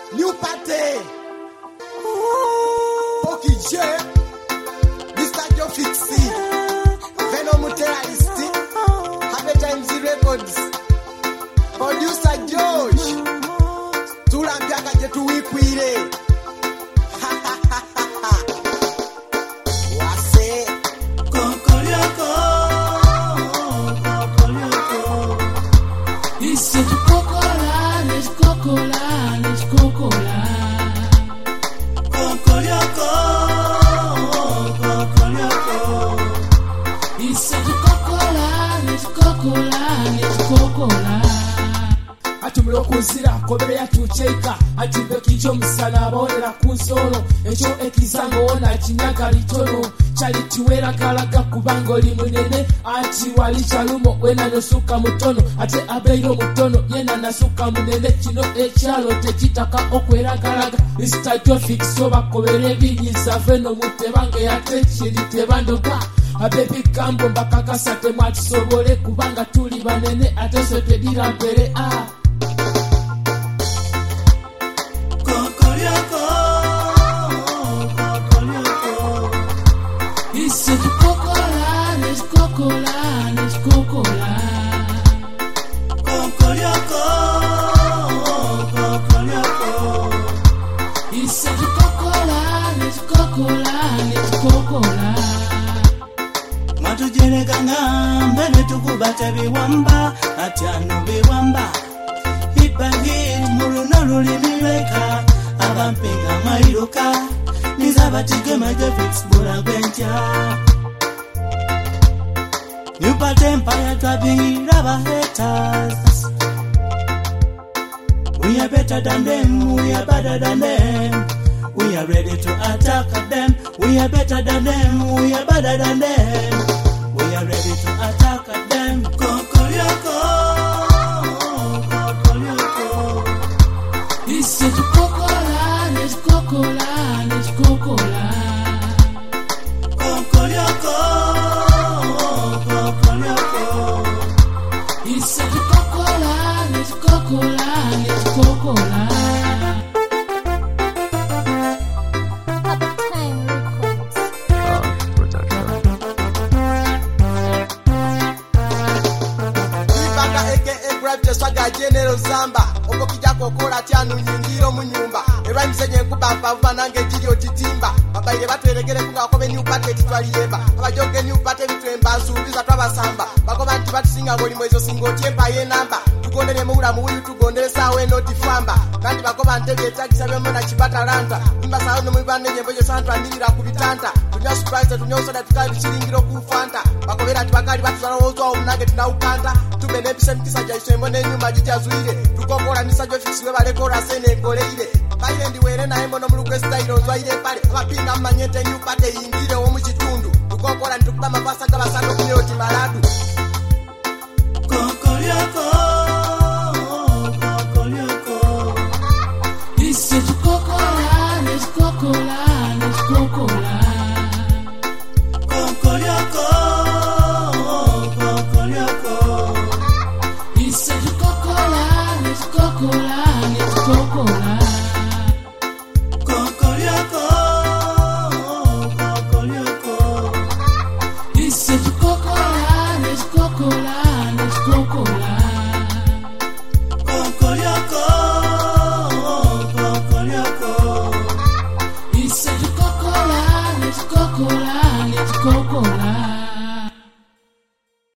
New Party. Poki J. Mr. Joe Fixi. Venom Terrorist. Happy Times Records. Producer George. Tulambiaka jetu wikwire. Wase. Kokorioko. This is Coca-Cola, let's Coca-Cola, let's Coca-Cola. Kokorioko. This is Coca-Cola, let's Coca-Cola, let's Coca-Cola. Atumlo kuzira kobere yatucheka atimbe kicho msana abonera kunsolo echo ekizango ona kinyaga litono chali chiwera kalaga kubango limunene ati wali chalumo wena nosuka mutono ate abeiro mutono yena nasuka munene kino echalo tekitaka okwera kalaga Mr. Joe Fixi bakobere binyiza veno mutebange yate chiri tebandoka abebi kambo mbakakasate mwatusobole kubanga tuli banene ate sotedira mbere This is Coca-Cola, let's Coca-Cola, let's Coca-Cola. Kokorioko. This is Coca-Cola, let's Coca-Cola, let's Coca-Cola. Matujerekanga mbele tukubata biwamba atyano biwamba Ipangi muruno lulimireka abampenga mairoka Nizabatige Joe Fixi bora gwenja New Party Empire driving rubber haters We are better than them, we are better than them We are ready to attack them We are better than them, we are better than them We are ready to attack them Kokorioko. This is Coca-Cola, let's Coca-Cola, let's Coca-Cola. Kokorioko. This is Coca-Cola, let's Coca-Cola, let's Coca-Cola. Swaga General Zamba Obo kijako kola tyanu nyingiro mu nyumba Era msenye nkubamba vanange jiri otitimba Babaire batweregere kunga kobe New Party titwaliyeba Abajoge New Party bitwemba nsubiza twabasamba Bakoba nti batusinga ngoli mwezo singotyemba ye namba Tukondere muula muwuyu tugondere sawe noti famba Kandi bakoba ntebe etagisa byomona chibatalanta Imba sawe no mwibane nyembojo santwa nilira kubitanta Tunya surprise tunya soda tukali chiringiro kufanta Bakobera tibakali batuzala wozo omunage tunaukanta Tubene bisemkisa jaisemo nenyuma jijazuire Tukokola Mr. Joe Fixi webalekora sene ngoleire Baile ndiwere na embo no mulugu style ozwaire pale Abapinga manyete New Party yingire wo mu kitundu Tukokola nitukuba mapasa gabasano kunyoti maladu Kokorioko. This is Coca-Cola, let's Coca-Cola, let's Coca-Cola. Kokorioko. This is Coca-Cola, let's Coca-Cola, let's Coca-Cola. Kokorioko. This is Coca-Cola, let's Coca-Cola, let's Coca-Cola. Kokorioko. This is Coca-Cola, let's Coca-Cola.